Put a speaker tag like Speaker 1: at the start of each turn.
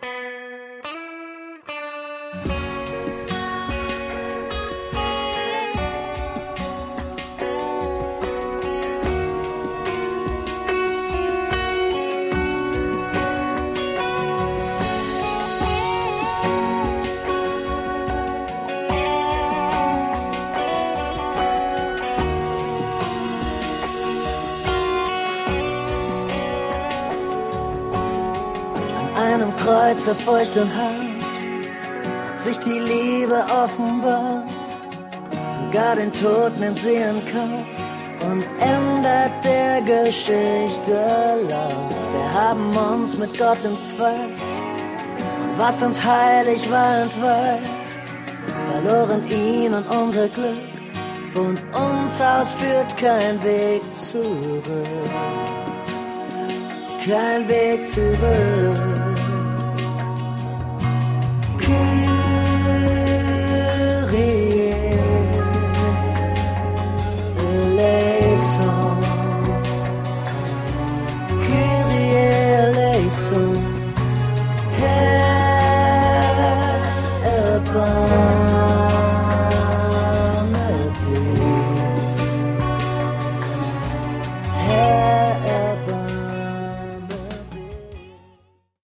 Speaker 1: Kreuz der feuchten Hand hat sich die Liebe offenbart. Sogar den Tod nimmt sie in Kauf und ändert der Geschichte Lauf. Wir haben uns mit Gott entzweit und was uns heilig war entweiht, verloren ihn und unser Glück. Von uns aus führt kein Weg zurück, kein Weg zurück. Kyrie eleison,